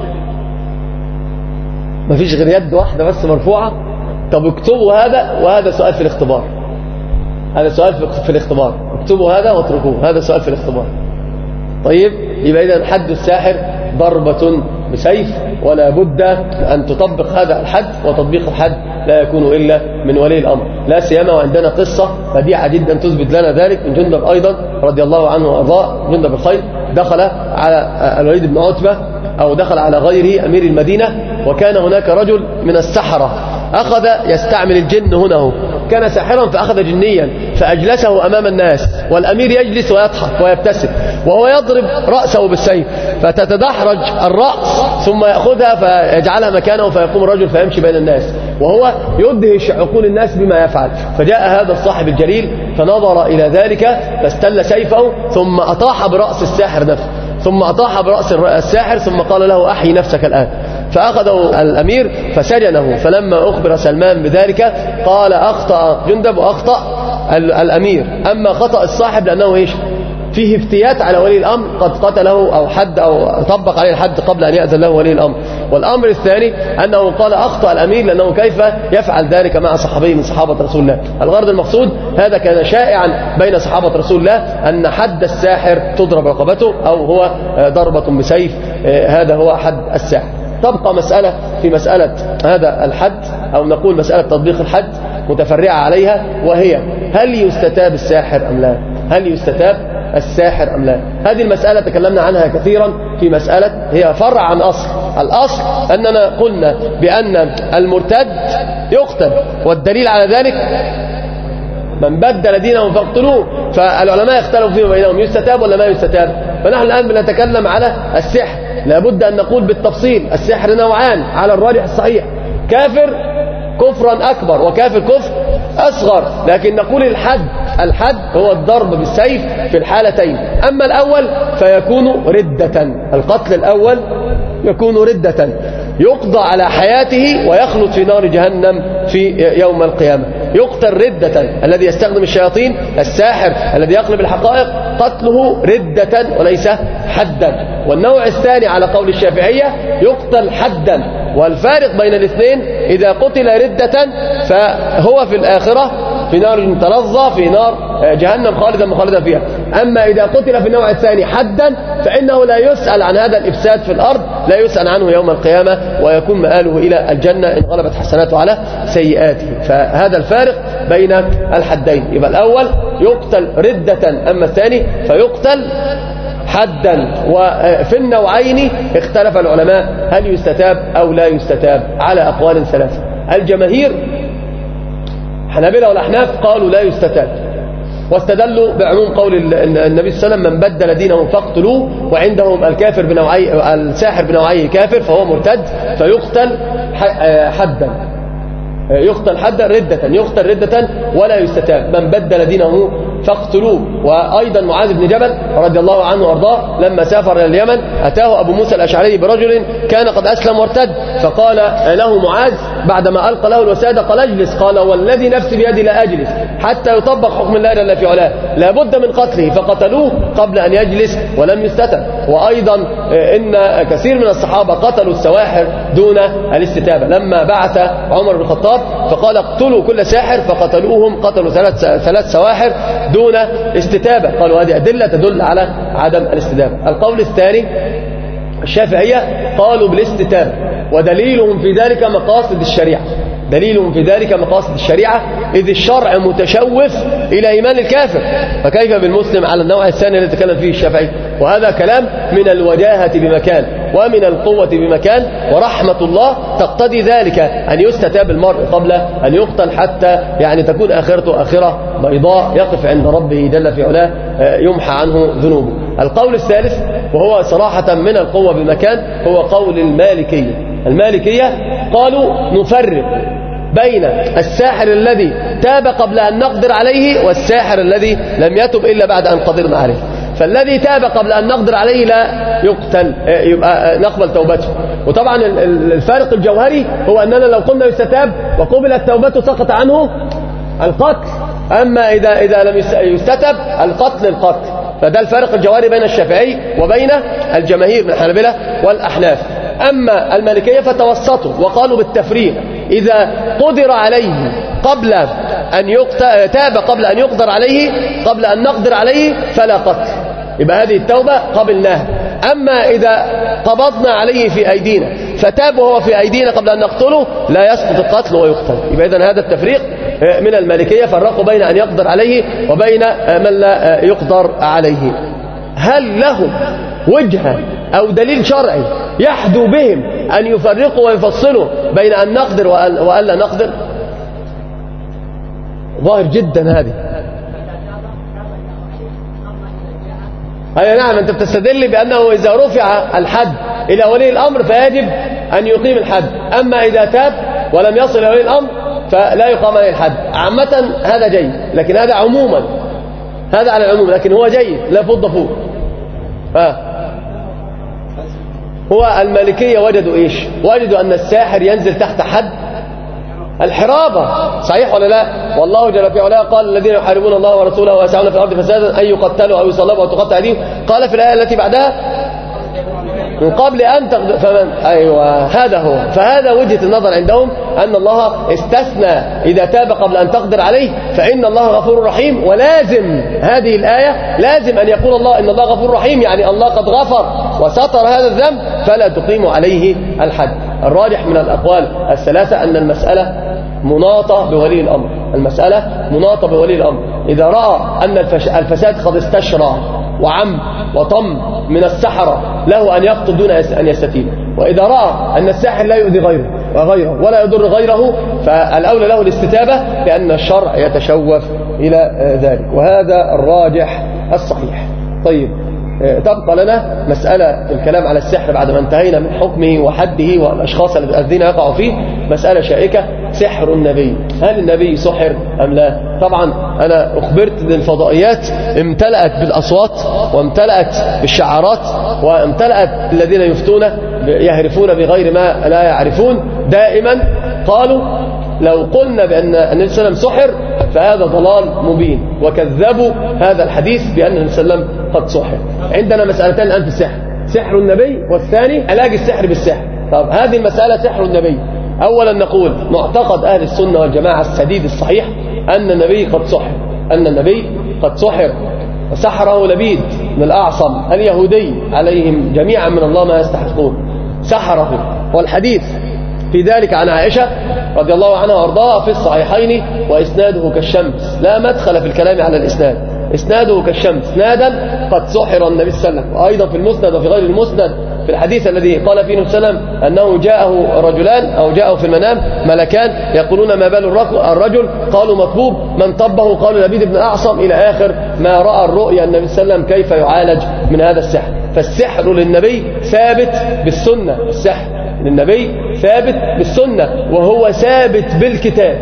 ما فيش غير يد واحدة بس مرفوعة. طب اكتبوا هذا، وهذا سؤال في الاختبار، هذا سؤال في الاختبار، اكتبوا هذا واتركوه، هذا سؤال في الاختبار. طيب، يبقى إذن حد الساحر ضربة بسيف، ولا بد أن تطبق هذا الحد، وتطبيق الحد لا يكون إلا من ولي الأمر، لا سيما وعندنا قصة بديعة جدا تثبت لنا ذلك من جندب أيضا رضي الله عنه وأرضاه، جندب الخير، دخل على الوليد بن عتبة أو دخل على غيره أمير المدينة، وكان هناك رجل من السحرة أخذ يستعمل الجن هنا هو، كان ساحرا فأخذ جنيا فأجلسه أمام الناس، والأمير يجلس ويضحك ويبتسم وهو يضرب رأسه بالسيف، فتتدحرج الرأس ثم يأخذها فيجعلها مكانه، فيقوم الرجل فيمشي بين الناس وهو يدهش عقول الناس بما يفعل. فجاء هذا الصاحب الجليل فنظر إلى ذلك فاستل سيفه ثم أطاح برأس الساحر نفسه، ثم أطاح برأس الساحر ثم قال له أحي نفسك الآن. فأخذه الأمير فسجنه. فلما أخبر سلمان بذلك قال أخطأ جندب وأخطأ الأمير، أما خطأ الصاحب لأنه إيش؟ فيه افتيات على ولي الأمر، قد قتله أو حد أو طبق عليه الحد قبل أن يأذن له ولي الأمر. والأمر الثاني أنه قال أخطأ الأمير لأنه كيف يفعل ذلك مع صحابي من صحابة رسول الله. الغرض المقصود هذا كان شائعا بين صحابة رسول الله أن حد الساحر تضرب رقبته أو هو ضربة بسيف، هذا هو حد الساحر. تبقى مسألة في مسألة هذا الحد، أو نقول مسألة تطبيق الحد متفرعة عليها، وهي هل يستتاب الساحر أم لا؟ هل يستتاب الساحر أم لا؟ هذه المسألة تكلمنا عنها كثيرا في مسألة هي فرع عن أصل. الأصل أننا قلنا بأن المرتد يقتل، والدليل على ذلك من بدل دينه فاقتلوه. فالعلماء اختلفوا فيما بينهم يستتاب ولا ما يستتاب. فنحن الآن بنتكلم على السحر، لابد أن نقول بالتفصيل السحر نوعان على الراجح الصحيح، كافر كفرا أكبر وكافر كفر أصغر، لكن نقول الحد الحد هو الضرب بالسيف في الحالتين. أما الأول فيكون ردة، القتل الأول يكون ردة يقضى على حياته ويخلد في نار جهنم في يوم القيامة. يقتل ردة الذي يستخدم الشياطين، الساحر الذي يقلب الحقائق، قتله ردة وليس حدا. والنوع الثاني على قول الشافعية يقتل حدا، والفارق بين الاثنين إذا قتل ردة فهو في الآخرة في نار تلظى في نار جهنم خالدا مخالدا فيها. أما إذا قتل في النوع الثاني حدا فإنه لا يسأل عن هذا الإفساد في الأرض، لا يسأل عنه يوم القيامة، ويكون مآله إلى الجنة إن غلبت حسناته على سيئاته. فهذا الفارق بين الحدين. يبقى الأول يقتل ردة، أما الثاني فيقتل حدا. وفي النوعين اختلف العلماء هل يستتاب أو لا يستتاب على أقوال ثلاثة. الجماهير حنابلة والأحناف قالوا لا يستتاب، واستدلوا بعموم قول النبي صلى الله عليه وسلم من بدل دينه فاقتلوه، وعندهم الكافر بنوعي الساحر بنوعيه كافر فهو مرتد فيقتل حدا، يقتل حدا ردة، يقتل ردة ولا يستتاب. من بدل دينه فاقتلوه. وأيضا معاذ بن جبل رضي الله عنه وارضاه لما سافر إلى اليمن أتاه أبو موسى الأشعري برجل كان قد أسلم وارتد، فقال له معاذ بعدما ألقى له الوسادة قال اجلس، قال والذي نفسي بيدي لا أجلس حتى يطبق حكم الله جل في علاه، لا بد من قتله. فقتلوه قبل أن يجلس ولم يستتب. وأيضا إن كثير من الصحابة قتلوا السواحر دون الاستتابة. لما بعث عمر بن الخطاب فقال اقتلوا كل ساحر، فقتلوهم، قتلوا ثلاث ثلاث سواحر دون استتابة. قالوا هذه أدلة تدل على عدم الاستتابة. القول الثاني الشافعية قالوا بالاستتابة، ودليلهم في ذلك مقاصد الشريعة، دليل في ذلك مقاصد الشريعة، إذ الشرع متشوف إلى إيمان الكافر، فكيف بالمسلم على النوع الثاني الذي تكلم فيه الشافعي؟ وهذا كلام من الوجاهة بمكان ومن القوة بمكان، ورحمة الله تقتضي ذلك أن يستتاب المرء قبل أن يقتل، حتى يعني تكون آخرته آخرة بيضاء يقف عند ربه جل في علاه يمحى عنه ذنوبه. القول الثالث وهو صراحة من القوة بمكان هو قول المالكية. المالكية قالوا نفرق بين الساحر الذي تاب قبل أن نقدر عليه والساحر الذي لم يتب إلا بعد أن قدرنا عليه. فالذي تاب قبل أن نقدر عليه لا يقتل، يبقى نقبل توبته. وطبعا الفارق الجوهري هو أننا لو قلنا يستتاب وقبلت توبته سقط عنه القتل، أما إذا إذا لم يستتب القتل القتل. فده الفارق الجوهري بين الشافعي وبين الجماهير من الحنابلة والأحناف. أما المالكية فتوسطوا وقالوا بالتفريق، إذا قدر عليه قبل أن يقتل، تاب قبل أن يقدر عليه، قبل أن نقدر عليه فلا قتل، يبقى هذه التوبة قبلناها. أما إذا قبضنا عليه في أيدينا فتاب وهو في أيدينا قبل أن نقتله لا يسقط القتل ويقتل. يبقى إذن هذا التفريق من المالكية، فرقوا بين أن يقدر عليه وبين من لا يقدر عليه. هل لهم وجهة أو دليل شرعي يحدو بهم أن يفرقوا ويفصلوا بين أن نقدر وأن لا نقدر؟ ظاهر جدا هذه. أي نعم، أنت بتستدل بأنه إذا رفع الحد إلى ولي الأمر فيجب أن يقيم الحد، أما إذا تاب ولم يصل إلى ولي الأمر فلا يقام عليه الحد. عامة هذا جيد، لكن هذا عموما، هذا على العموم، لكن هو جيد لا فض فوق. آه. هو المالكية وجدوا إيش؟ وجدوا أن الساحر ينزل تحت حد الحرابة، صحيح ولا لا؟ والله جل في علاه قال الذين يحاربون الله ورسوله ويسعون في الأرض فسادا أن يقتلوا أو يصلبوا أو تقطع أيديهم. قال في الآية التي بعدها من قبل أن تقدر فمن. أيوة هذا هو. فهذا وجهة النظر عندهم أن الله استثنى إذا تاب قبل أن تقدر عليه فإن الله غفور رحيم، ولازم هذه الآية لازم أن يقول الله إن الله غفور رحيم، يعني الله قد غفر وستر هذا الذنب فلا تقيم عليه الحد. الراجح من الأقوال الثلاثة أن المسألة مناطة بولي الأمر، المسألة مناطة بولي الأمر. إذا رأى أن الفساد قد استشرى وعم وطم من السحرة له أن يقتل دون أن يستتيب، وإذا رأى أن الساحر لا يؤذي غيره وغيره ولا يضر غيره فالأولى له الاستتابة، لأن الشرع يتشوف إلى ذلك، وهذا الراجح الصحيح. طيب، تبقى لنا مسألة الكلام على السحر بعد ما انتهينا من حكمه وحده والأشخاص الذين يقعوا فيه. مسألة شائكة، سحر النبي، هل النبي سحر أم لا؟ طبعا أنا أخبرت أن الفضائيات امتلأت بالأصوات وامتلأت بالشعارات وامتلأت الذين يفتون يهرفون بغير ما لا يعرفون. دائما قالوا لو قلنا بأن النبي صلى الله عليه وسلم سحر فهذا ضلال مبين، وكذبوا هذا الحديث بأن النبي صلى الله عليه وسلم قد سحر. عندنا مسألتان الآن في السحر، سحر النبي والثاني علاج السحر بالسحر. طب هذه المسألة سحر النبي، أولا نقول معتقد أهل السنة والجماعة السديد الصحيح أن النبي قد سحر، أن النبي قد سحر، وسحره لبيد بن الأعصم اليهودي عليهم جميعا من الله ما يستحقون، سحره. والحديث في ذلك عن عائشة رضي الله عنها وارضاها في الصحيحين وإسناده كالشمس، لا مدخل في الكلام على الإسناد، إسناده كالشمس إسنادا قد سحر النبي صلى الله عليه وسلم. وأيضا في المسند وفي غير المسند في الحديث الذي قال فيه النبي صلى الله عليه وسلم أنه جاءه رجلان أو جاءه في المنام ملكان يقولون ما بال الرجل؟ قالوا مطبوب. من طبه؟ قالوا لبيد بن الأعصم، إلى آخر ما رأى الرؤيا النبي صلى الله عليه وسلم كيف يعالج من هذا السحر. فالسحر للنبي ثابت بالسنة، السحر للنبي ثابت بالسنة وهو ثابت بالكتاب.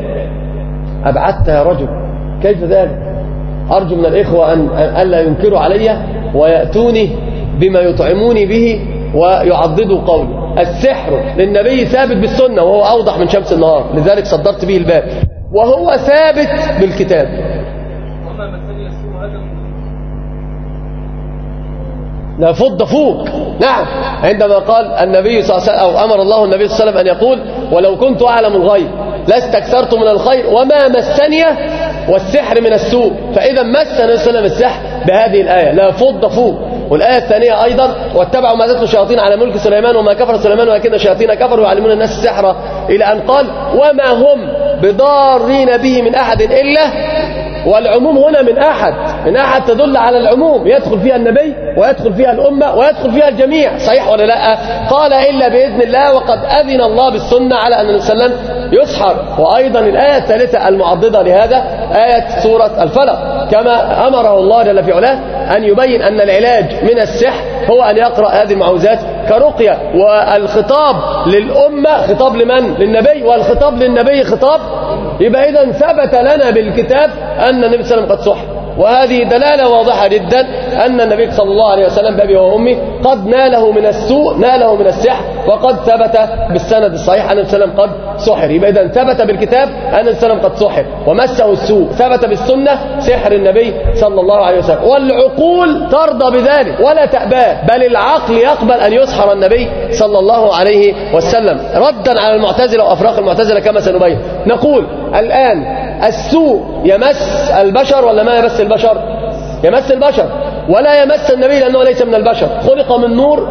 أبعدت يا رجل، كيف ذلك؟ أرجو من الإخوة أن ألا ينكروا علي ويأتوني بما يطعموني به ويعضدوا قولي. السحر للنبي ثابت بالسنة وهو أوضح من شمس النهار، لذلك صدرت به الباب، وهو ثابت بالكتاب. لا فض فوق. نعم، عندما قال النبي صلى الله عليه وسلم أو أمر الله النبي صلى الله عليه وسلم أن يقول ولو كنت أعلم الغيب لاستكثرت من الخير وما مسني والسحر من السوء. فإذا مس النبي صلى الله عليه وسلم السحر بهذه الآية لا فض فوق. والآية الثانية أيضا واتبعوا ما تتلو الشياطين على ملك سليمان وما كفر سليمان ولكن الشياطين كفروا يعلمون الناس السحر، إلى أن قال وما هم بضارين به من أحد إلا، والعموم هنا من أحد، من أحد تدل على العموم، يدخل فيها النبي ويدخل فيها الأمة ويدخل فيها الجميع، صحيح ولا لا؟ قال إلا بإذن الله، وقد أذن الله بالسنة على أن النبي صلى الله عليه وسلم يسحر. وأيضا الآية الثالثة المعضدة لهذا آية سورة الفلق، كما أمره الله جل في علاه أن يبين أن العلاج من السحر هو أن يقرأ هذه المعوذات كرقية، والخطاب للأمة خطاب لمن؟ للنبي، والخطاب للنبي خطاب، يبقى إذن ثبت لنا بالكتاب أن النبي صلى الله عليه وسلم قد سحر، وهذه دلالة واضحة جدا أن النبي صلى الله عليه وسلم بأبي وأمي قد ناله من السوء، ناله من السحر، وقد ثبت بالسند الصحيح أن النبي صلى الله عليه وسلم قد سحر. يبقى إذن ثبت بالكتاب أن النبي صلى الله عليه وسلم قد سحر ومسه السوء، ثبت بالسنة سحر النبي صلى الله عليه وسلم، والعقول ترضى بذلك ولا تأباه، بل العقل يقبل أن يسحر النبي صلى الله عليه وسلم، ردا على المعتزلة وأفراق المعتزلة كما سنبين. نقول الآن السوء يمس البشر ولا ما يمس البشر؟ يمس البشر، ولا يمس النبي لأنه ليس من البشر، خلق من نور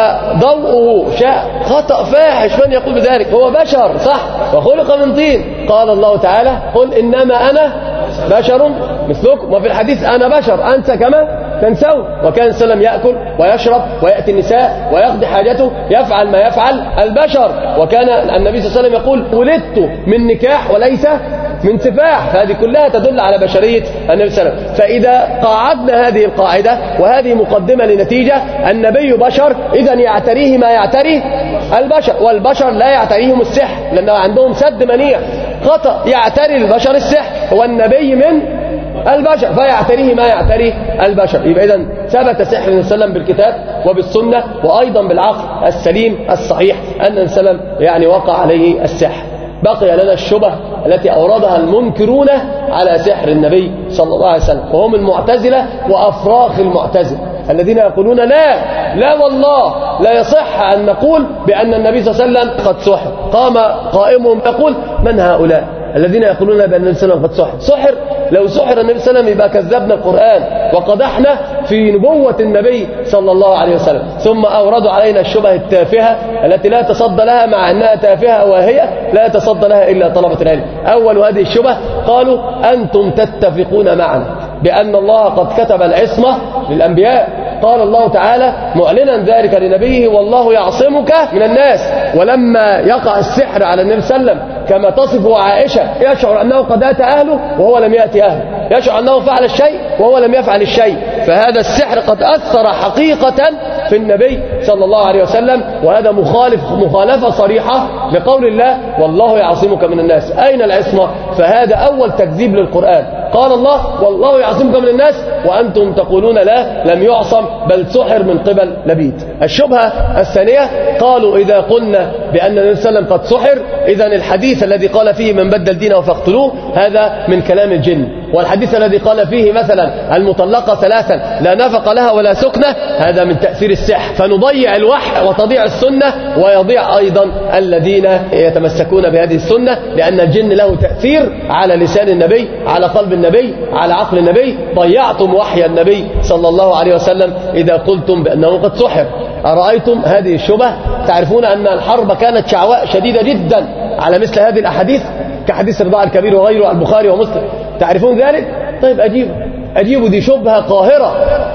وضوءه شاء خطأ فاحش من يقول بذلك، هو بشر صح، وخلق من طين. قال الله تعالى قل إنما أنا بشر مثلكم، وفي الحديث أنا بشر أنت كما تنسون. وكان صلى الله عليه وسلم يأكل ويشرب ويأتي النساء ويقضي حاجته، يفعل ما يفعل البشر، وكان النبي صلى الله عليه وسلم يقول ولدت من نكاح وليس من سفاح، فهذه كلها تدل على بشرية النبي صلى الله عليه وسلم. فإذا قاعدنا هذه القاعدة وهذه مقدمة لنتيجة، النبي بشر إذا يعتريه ما يعتريه البشر، والبشر لا يعتريهم السحر لأنه عندهم سد منيع، خطأ يعتري البشر السحر، والنبي من البشر فيعتريه ما يعتريه البشر. يبقى إذن ثبت سحر النبي صلى الله عليه وسلم بالكتاب وبالسنة وأيضا بالعقل السليم الصحيح أن النبي صلى الله عليه وسلم يعني وقع عليه السحر. بقي لنا الشبه التي أوردها المنكرون على سحر النبي صلى الله عليه وسلم، وهم المعتزلة وأفراخ المعتزلة الذين يقولون لا لا والله لا يصح أن نقول بأن النبي صلى الله عليه وسلم قد سحر. قام قائمهم يقول من هؤلاء الذين يقولون بأن النبي صلى الله عليه وسلم قد سحر؟ سحر لو سحر النبي صلى الله عليه وسلم يبقى كذبنا القرآن وقدحنا في نبوة النبي صلى الله عليه وسلم. ثم أوردوا علينا الشبه التافهة التي لا تصد لها، مع أنها تافهة وهي لا تصد لها إلا طلبة العلم. أول هذه الشبه قالوا أنتم تتفقون معنا بأن الله قد كتب العصمة للأنبياء، قال الله تعالى معلنا ذلك لنبيه والله يعصمك من الناس، ولما يقع السحر على النبي صلى الله عليه وسلم كما تصفه عائشة يشعر أنه قد أتى أهله وهو لم يأتي أهله، يشعر أنه فعل الشيء وهو لم يفعل الشيء، فهذا السحر قد أثر حقيقة في النبي صلى الله عليه وسلم، وهذا مخالف مخالفة صريحة لقول الله والله يعصمك من الناس. أين العصمة؟ فهذا أول تكذيب للقرآن. قال الله والله يعصمك من الناس وأنتم تقولون لا لم يعصم بل سحر من قبل لبيد. الشبهة الثانية قالوا إذا قلنا بأن النبي صلى الله عليه وسلم قد سحر إذا الحديث الذي قال فيه من بدل دينه فاقتلوه هذا من كلام الجن، والحديث الذي قال فيه مثلا المطلقة ثلاثا لا نفق لها ولا سكنة هذا من تأثير السحر، فنضيع الوحي وتضيع السنة ويضيع أيضا الذين يتمسكون بهذه السنة، لأن الجن له تأثير على لسان النبي، على قلب النبي، على عقل النبي. ضيعتم وحي النبي صلى الله عليه وسلم إذا قلتم بأنه قد سحر. أرأيتم هذه الشبه؟ تعرفون أن الحرب كانت شعواء شديدة جدا على مثل هذه الأحاديث كحديث الرضاع الكبير وغيره البخاري ومسلم، تعرفون ذلك؟ طيب أجيبوا أجيبوا دي شبهة قاهرة.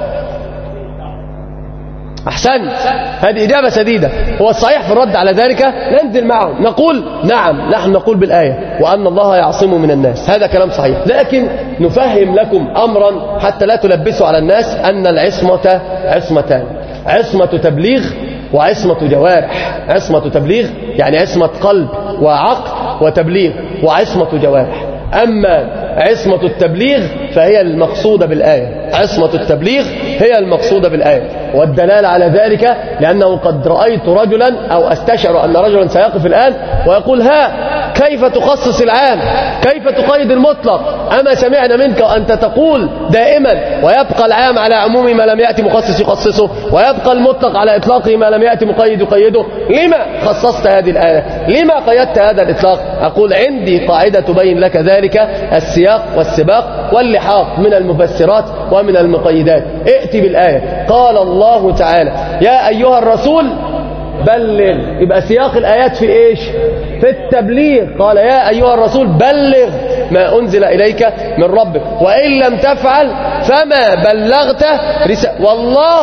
أحسنت، هذه إجابة سديدة. هو الصحيح في الرد على ذلك ننزل معه نقول نعم نحن نقول بالآية وأن الله يعصم من الناس، هذا كلام صحيح، لكن نفهم لكم أمرا حتى لا تلبسوا على الناس أن العصمة عصمتان، عصمة تبليغ وعصمة جوارح. عصمة تبليغ يعني عصمة قلب وعقل وتبليغ، وعصمة جوارح. أما عصمة التبليغ فهي المقصودة بالآية، عصمة التبليغ هي المقصودة بالآية، والدلالة على ذلك لأنه قد رأيت رجلا أو أستشعر أن رجلا سيقف الآن ويقول ها كيف تخصص العام؟ كيف تقيد المطلق؟ أما سمعنا منك أنت تقول دائما ويبقى العام على عموم ما لم يأتي مخصص يخصصه، ويبقى المطلق على إطلاقه ما لم يأتي مقيد يقيده. لما خصصت هذه الآية؟ لما قيدت هذا الإطلاق؟ أقول عندي قاعدة تبين لك ذلك: السياق والسباق واللحاق من المفسرات ومن المقيدات. ائتي بالآية. قال الله تعالى: يا أيها الرسول بلغ. يبقى سياق الآيات في إيش؟ في التبليغ. قال: يا أيها الرسول بلغ ما أنزل إليك من ربك، وإن لم تفعل فما بلغت رسالة والله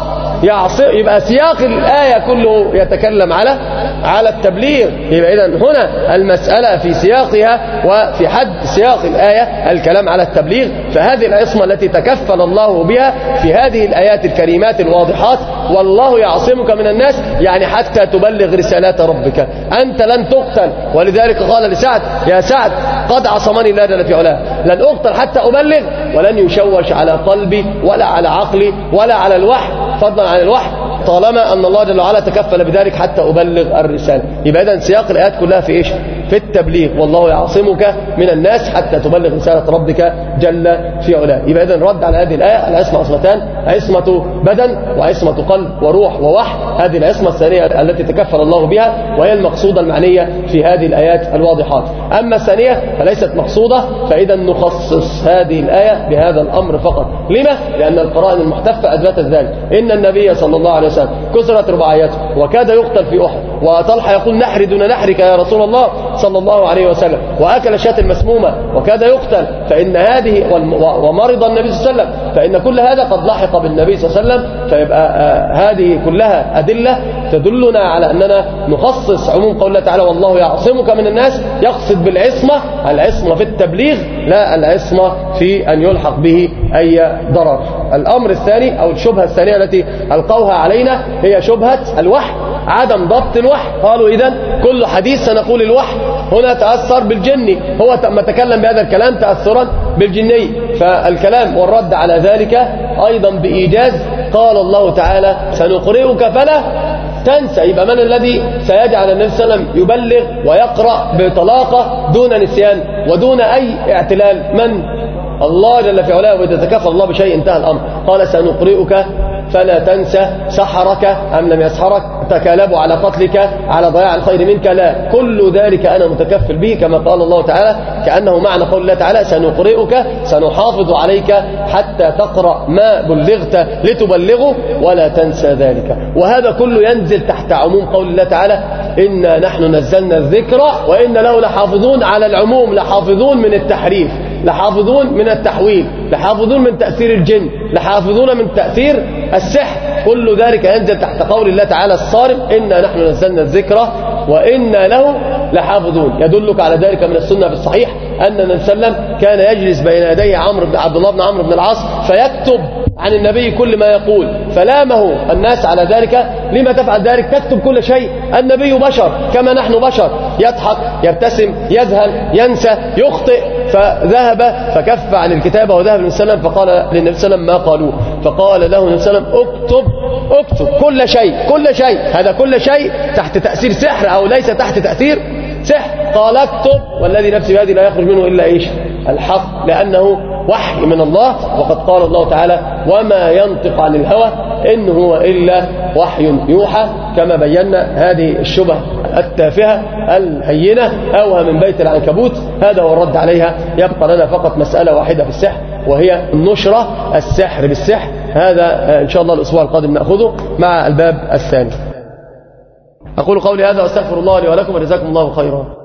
يعصي. يبقى سياق الآية كله يتكلم على على التبليغ. يبقى إذن هنا المسألة في سياقها وفي حد سياق الآية الكلام على التبليغ. فهذه العصمة التي تكفل الله بها في هذه الآيات الكريمات الواضحات: والله يعصمك من الناس، يعني حتى تبلغ رسالات ربك. أنت لن تقتل، ولذلك قال لسعد: يا سعد قد عصمني الله جل في علاه، لن أقتل حتى أبلغ، ولن يشوش على قلبي ولا على عقلي ولا على الوحي، فضلا عن الوحي، طالما أن الله جل وعلا تكفل بذلك حتى أبلغ الرسالة. يبقى إذن سياق الآيات كلها في إيش؟ في التبليغ. والله يعصمك من الناس حتى تبلغ رسالة ربك جل في علاه. يبقى إذن رد على هذه الآية: العصمة عصمتان، عصمة بدن وعصمة قلب وروح ووحي. هذه العصمة الثانية التي تكفل الله بها، وهي المقصودة المعنية في هذه الآيات الواضحات. أما الثانية فليست مقصودة، فإذا نخصص هذه الآية بهذا الأمر فقط. لما؟ لأن القرائن المحتفة أثبتت ذلك. إن النبي صلى الله عليه وسلم كسرت رباعيته وكاد يقتل في أحد، وطلحة يقول: نحر دون نحرك يا رسول الله صلى الله عليه وسلم، وأكل الشاة المسمومة وكاد يقتل. فإن هذه ومرض النبي صلى الله عليه وسلم، فإن كل هذا قد لحق بالنبي صلى الله عليه وسلم. فيبقى آه هذه كلها أدلة تدلنا على أننا نخصص عموم قول الله تعالى: والله يعصمك من الناس. يقصد بالعصمة العصمة في التبليغ، لا العصمة في أن يلحق به أي ضرر. الأمر الثاني أو الشبهة الثانية التي ألقوها علينا هي شبهة الوحي، عدم ضبط الوحي. قالوا: إذن كل حديث سنقول الوحي هنا تأثر بالجني، هو ما تكلم بهذا الكلام تأثرا بالجني. فالكلام والرد على ذلك أيضا بإيجاز. قال الله تعالى: سنقرئك فلا تنسى. يبقى من الذي سيجعل النبي صلى الله عليه وسلم يبلغ ويقرأ بطلاقة دون نسيان ودون أي اعتلال؟ من؟ الله جل في علاه. وإذا تكفل الله بشيء انتهى الأمر. قال: سنقرئك فلا تنسى. سحرك أم لم يسحرك؟ تكالبوا على قتلك، على ضياع الخير منك؟ لا، كل ذلك أنا متكفل به، كما قال الله تعالى، كأنه معنى قول الله تعالى: سنقرئك، سنحافظ عليك حتى تقرأ ما بلغت لتبلغه ولا تنسى ذلك. وهذا كله ينزل تحت عموم قول الله تعالى: إنا نحن نزلنا الذكر وإن له لحافظون. على العموم، لحافظون من التحريف، لحافظون من التحويل، لحافظون من تأثير الجن، لحافظون من تأثير السحر. كل ذلك ينزل تحت قول الله تعالى الصارم: إنا نحن نزلنا الذكر وإنا له لحافظون. يدلك على ذلك من السنة في الصحيح أن النبي صلى الله عليه وسلم كان يجلس بين يديه عمرو بن عبد الله بن عمرو بن العاص فيكتب عن النبي كل ما يقول، فلامه الناس على ذلك: لما تفعل ذلك؟ تكتب كل شيء، النبي بشر كما نحن بشر، يضحك، يبتسم، يذهل، ينسى، يخطئ. فذهب فكف عن الكتابة وذهب للنبي صلى الله عليه وسلم، فقال للنبي صلى الله عليه وسلم: ما قالوه؟ فقال له النبي صلى الله عليه وسلم: اكتب اكتب كل شيء كل شيء. هذا كل شيء تحت تأثير سحر أو ليس تحت تأثير سحر. قال: اكتب والذي نفسي بيده لا يخرج منه إلا إيش؟ الحق، لأنه وحي من الله. وقد قال الله تعالى: وما ينطق عن الهوى إن هو إلا وحي يوحى. كما بينا هذه الشبه التافهة الهينة أوها من بيت العنكبوت، هذا هو الرد عليها. يبقى لنا فقط مسألة واحدة في السحر، وهي النشرة، السحر بالسحر. هذا إن شاء الله الأسبوع القادم نأخذه مع الباب الثاني. أقول قولي هذا وأستغفر الله لي ولكم، وجزاكم الله خيرا.